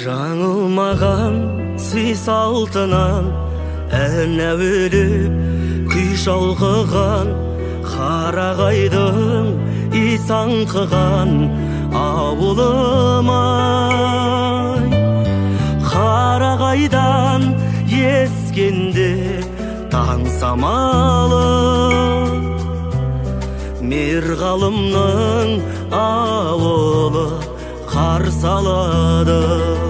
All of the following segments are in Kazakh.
Жаңылмаған сый салтынан әнә өліп күй шалқыған, қарағайдың ис аңқыған ауылым-ай. Қарағайдан ескенде таң самалы, Мерғалымның ауылы қарсы алады.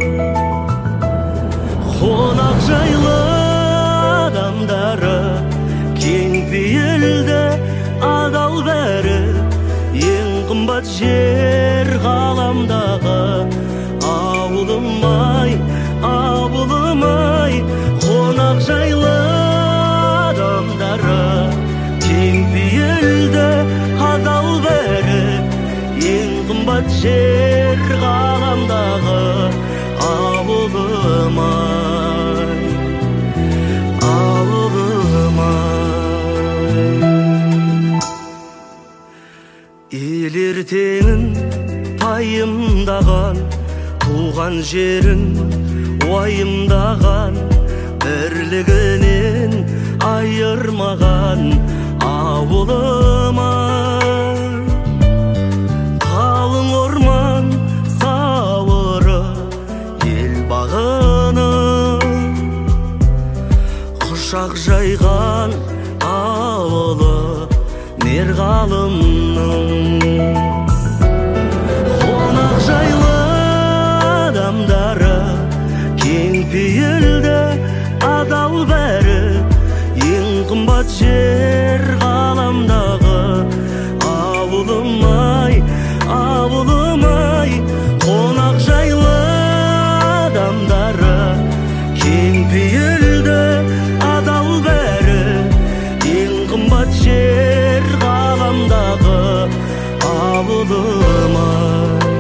Қонақ жайлы адамдары, кең пейілді адал бәрі, ең қымбат жер ғаламдағы ауылым-ай, ауылым-ай. Қонақ жайлы адамдары, кең пейілді адал бәрі, ең қымбат жер ғаламдағы ауылым-ай, ауылым-ай. Ел ертеңін пайымдаған, туған жерін уайымдаған, бірлігінен айырмаған ауылым-ай. Қалың орман сауыры ел бағының, құшақ жайған ауылы Мерғалымның. Қонақ жайлы адамдары, кең пейілді адал бәрі, ең қымбат жер ғаламдағы ауылым-ай, ауылым-ай. Қонақ жайлы адамдары, кең пейілді адал бәрі, ең қымбат жер ғаламдағы ауылым-ай.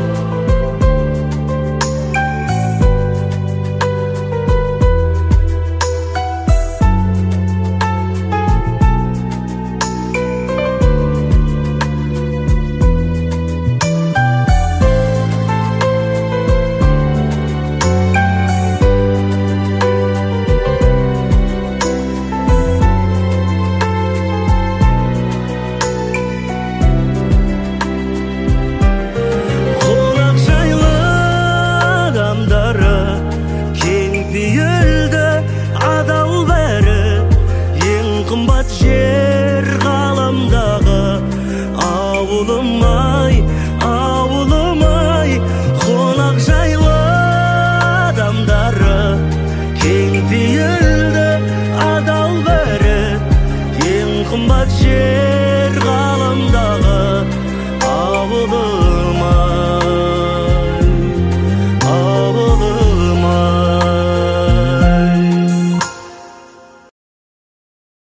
Қымбат жер ғаламдағы ауылым-ай, ауылым-ай. Қонақ жайлы адамдары, кең пейілді адал бәрі, ең қымбат жер